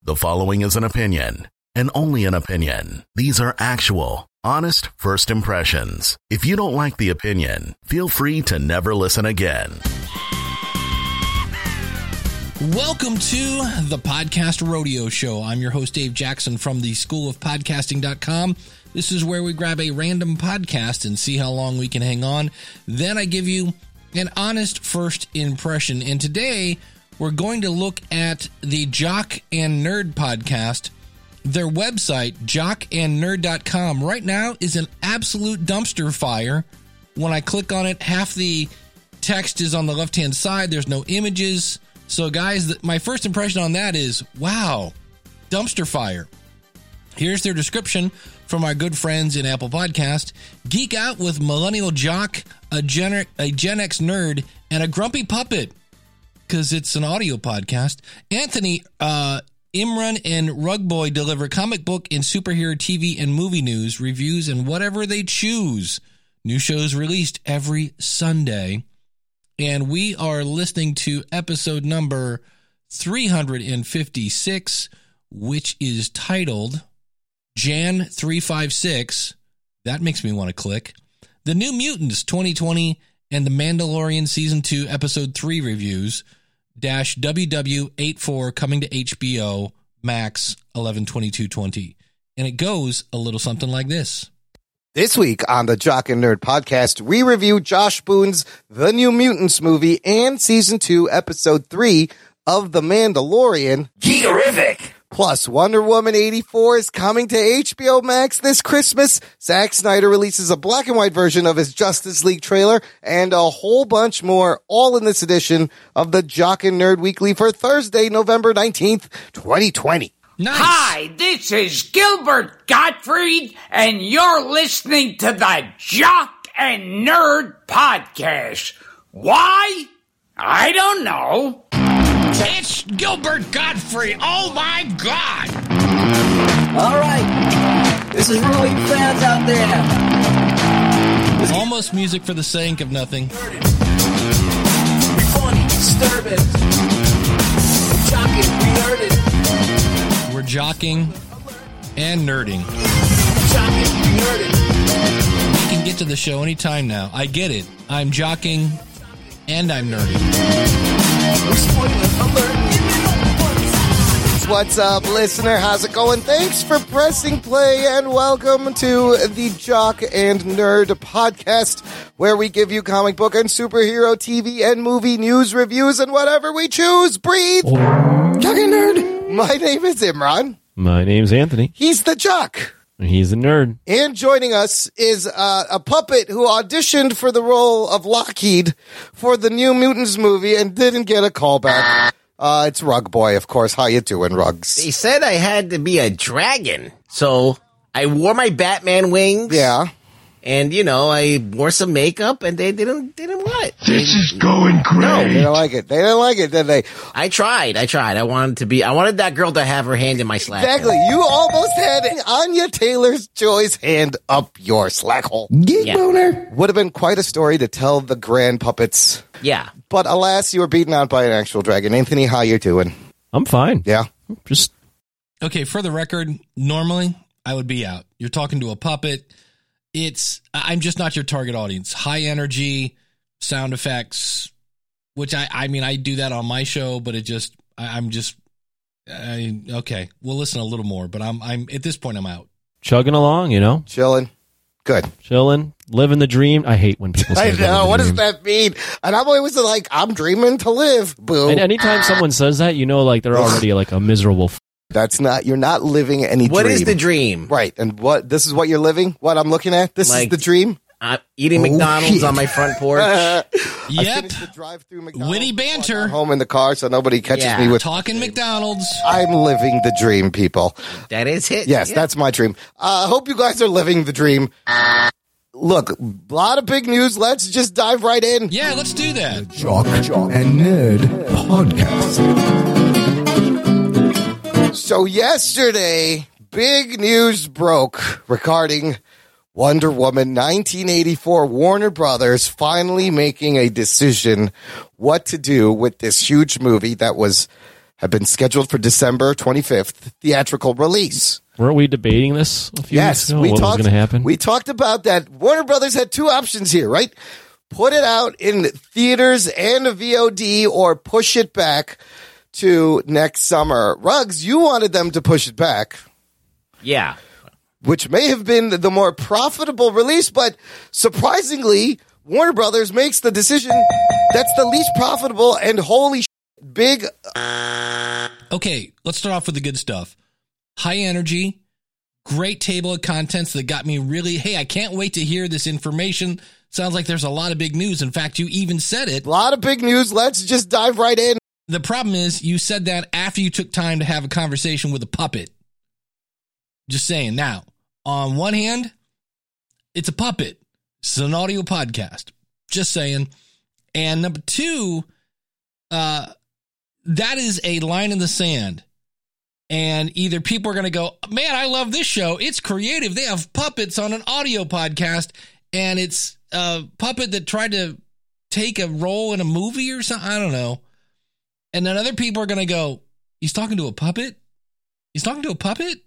The following is an opinion, and only an opinion. These are actual, honest first impressions. If you don't like the opinion, feel free to never listen again. Welcome to the Podcast Rodeo Show. I'm your host, Dave Jackson from the School of Podcasting.com. This is where we grab a random podcast and see how long we can hang on. Then I give you an honest first impression. And today, we're going to look at the Jock and Nerd podcast. Their website, jockandnerd.com, right now is an absolute dumpster fire. When I click on it, half the text is on the left-hand side. There's no images. So, guys, my first impression on that is, wow, dumpster fire. Here's their description from our good friends in Apple Podcast. Geek out with millennial jock, a Gen X nerd, and a grumpy puppet, because it's an audio podcast. Anthony, Imran, and Rug Boy deliver comic book and superhero TV and movie news, reviews, and whatever they choose. New shows released every Sunday. And we are listening to episode number 356, which is titled Jan 356. That makes me want to click. The New Mutants 2020 and The Mandalorian Season 2 Episode 3 reviews WW84 coming to HBO Max 11/22/20. And it goes a little something like this. This week on the Jock and Nerd podcast, we review Josh Boone's The New Mutants movie and Season 2, Episode 3 of The Mandalorian. Geekerific! Plus, Wonder Woman 84 is coming to HBO Max this Christmas. Zack Snyder releases a black and white version of his Justice League trailer, and a whole bunch more, all in this edition of the Jock and Nerd Weekly for Thursday, November 19th, 2020. Nice. Hi, this is Gilbert Gottfried, and you're listening to the Jock and Nerd Podcast. Why? I don't know. It's Gilbert Gottfried. Oh, my God. All right. This is really fans out there. Almost music for the sake of nothing. Funny, disturbing. Jocking, we heard it. We're jocking and nerding. Jocking, we heard it. We can get to the show anytime now. I get it. I'm jocking and I'm nerding. What's up, listener? How's it going? Thanks for pressing play, and welcome to the Jock and Nerd podcast, where we give you comic book and superhero TV and movie news, reviews, and whatever we choose. Breathe! Jock and Nerd! My name is Imran. My name's Anthony. He's the Jock. He's a nerd. And joining us is a puppet who auditioned for the role of Lockheed for the New Mutants movie and didn't get a callback. It's Rug Boy, of course. How you doing, Rugs? They said I had to be a dragon, so I wore my Batman wings. Yeah. And, you know, I wore some makeup, and they didn't want it. This is going great. No. They didn't like it. They didn't like it, did they? I tried. I wanted that girl to have her hand in my slack Exactly. hole. You almost had Anya Taylor-Joy's hand up your slack hole. Yeah. Boner. Would have been quite a story to tell the grand puppets. Yeah. But alas, you were beaten out by an actual dragon. Anthony, how you doing? I'm fine. Yeah. Just Okay, for the record, normally I would be out. You're talking to a puppet. I'm just not your target audience. High energy, sound effects, which I do that on my show, but okay, we'll listen a little more, but I'm at this point I'm out. chugging along, you know, Chilling. Good. chilling, living the dream. I hate when people say I living know. the What does dream. that mean? And I'm always like, I'm dreaming to live. Boo. And anytime someone says that, you know, like they're already like a miserable. That's not, you're not living any What dream. is the dream? Right. And this is what you're living? What I'm looking at? This is Like- the dream? Eating McDonald's on my front porch. I Yep, finished the drive-through McDonald's. witty banter. I'm home in the car so nobody catches Yeah. me with. Talking McDonald's. I'm living the dream, people. That is it. Yes, Yeah. that's my dream. Hope you guys are living the dream. Look, a lot of big news. Let's just dive right in. Yeah, let's do that. Jock and Nerd podcast. So yesterday, big news broke regarding Wonder Woman 1984. Warner Brothers finally making a decision what to do with this huge movie that was have been scheduled for December 25th theatrical release. Weren't we debating this a few weeks ago? What was going to happen? We talked about that. Warner Brothers had two options here, right? Put it out in theaters and VOD or push it back to next summer. Ruggs, you wanted them to push it back. Yeah. Which may have been the more profitable release, but surprisingly, Warner Brothers makes the decision that's the least profitable and holy big. Okay, let's start off with the good stuff. High energy, great table of contents that got me really, hey, I can't wait to hear this information. Sounds like there's a lot of big news. In fact, you even said it. A lot of big news. Let's just dive right in. The problem is you said that after you took time to have a conversation with a puppet. Just saying. Now, on one hand, it's a puppet. It's an audio podcast. Just saying. And number two, that is a line in the sand. And either people are going to go, man, I love this show. It's creative. They have puppets on an audio podcast. And it's a puppet that tried to take a role in a movie or something. I don't know. And then other people are going to go, he's talking to a puppet? He's talking to a puppet?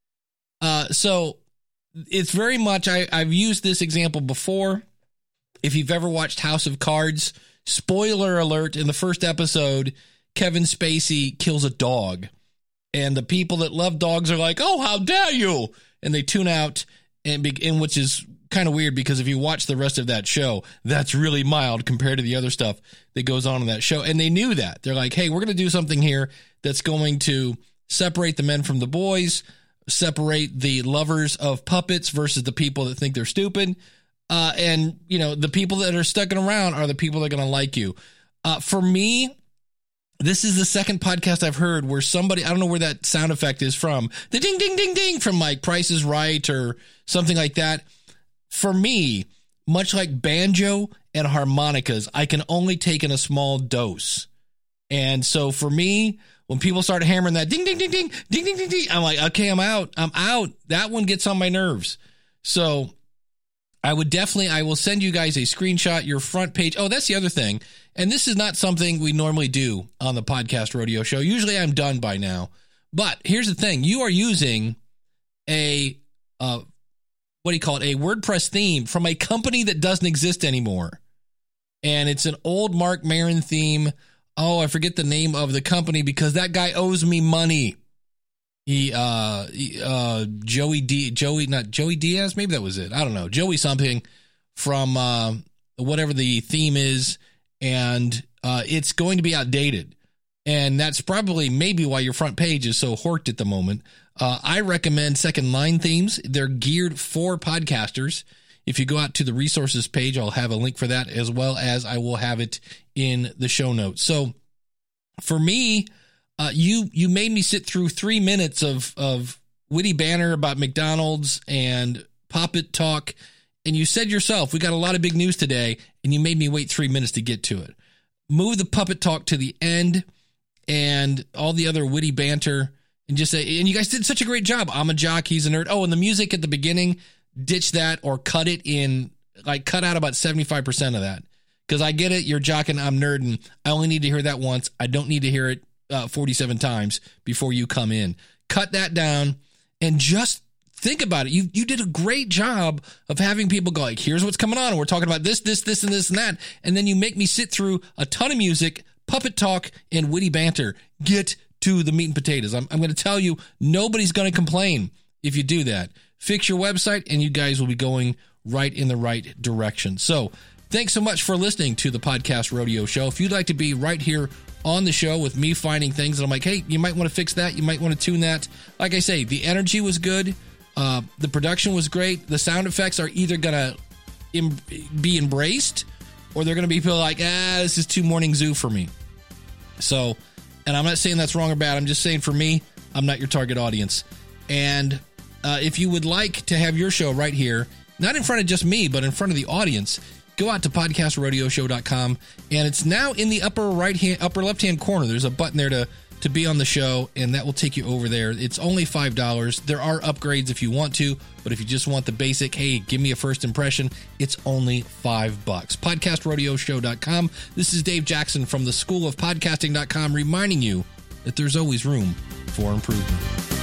So it's very much, I've used this example before. If you've ever watched House of Cards, spoiler alert, in the first episode, Kevin Spacey kills a dog. And the people that love dogs are like, oh, how dare you? And they tune out, and which is kind of weird because if you watch the rest of that show, that's really mild compared to the other stuff that goes on in that show. And they knew that. They're like, hey, we're going to do something here that's going to separate the men from the boys, separate the lovers of puppets versus the people that think they're stupid. And, you know, the people that are sticking around are the people that are going to like you. For me, this is the second podcast I've heard where somebody, I don't know where that sound effect is from, the ding, ding, ding, ding from like Price is Right or something like that. For me, much like banjo and harmonicas, I can only take in a small dose. And so for me, when people start hammering that ding, ding, ding, ding, ding, ding, ding, ding, I'm like, okay, I'm out. That one gets on my nerves. So I will send you guys a screenshot, your front page. Oh, that's the other thing. And this is not something we normally do on the Podcast Rodeo Show. Usually I'm done by now. But here's the thing. You are using a WordPress theme from a company that doesn't exist anymore. And it's an old Mark Maron theme. Oh, I forget the name of the company because that guy owes me money. Joey Diaz, maybe that was it. I don't know. Joey something from whatever the theme is. And it's going to be outdated. And that's probably maybe why your front page is so horked at the moment. I recommend Second Line themes. They're geared for podcasters. If you go out to the resources page, I'll have a link for that as well as I will have it in the show notes. So for me, you made me sit through 3 minutes of witty banter about McDonald's and puppet talk. And you said yourself, we got a lot of big news today, and you made me wait 3 minutes to get to it. Move the puppet talk to the end and all the other witty banter and just say, and you guys did such a great job. I'm a jock, he's a nerd. Oh, and the music at the beginning, ditch that or cut it in, like cut out about 75% of that. Because I get it, you're jocking, I'm nerding. I only need to hear that once. I don't need to hear it 47 times before you come in. Cut that down and just think about it. You did a great job of having people go like, here's what's coming on. And we're talking about this, and this, and that. And then you make me sit through a ton of music, puppet talk, and witty banter. Get to the meat and potatoes. I'm going to tell you, nobody's going to complain if you do that. Fix your website, and you guys will be going right in the right direction. So thanks so much for listening to the Podcast Rodeo Show. If you'd like to be right here on the show with me finding things that I'm like, hey, you might want to fix that. You might want to tune that. Like I say, the energy was good. The production was great. The sound effects are either going to be embraced or they're going to be people like, this is too morning zoo for me. So, and I'm not saying that's wrong or bad. I'm just saying for me, I'm not your target audience. And if you would like to have your show right here, not in front of just me, but in front of the audience, go out to podcastrodeoshow.com, and it's now in the upper left-hand corner. There's a button there to be on the show, and that will take you over there. It's only $5. There are upgrades if you want to, but if you just want the basic, hey, give me a first impression, it's only $5. podcastrodeoshow.com. This is Dave Jackson from the School of Podcasting.com reminding you, that there's always room for improvement.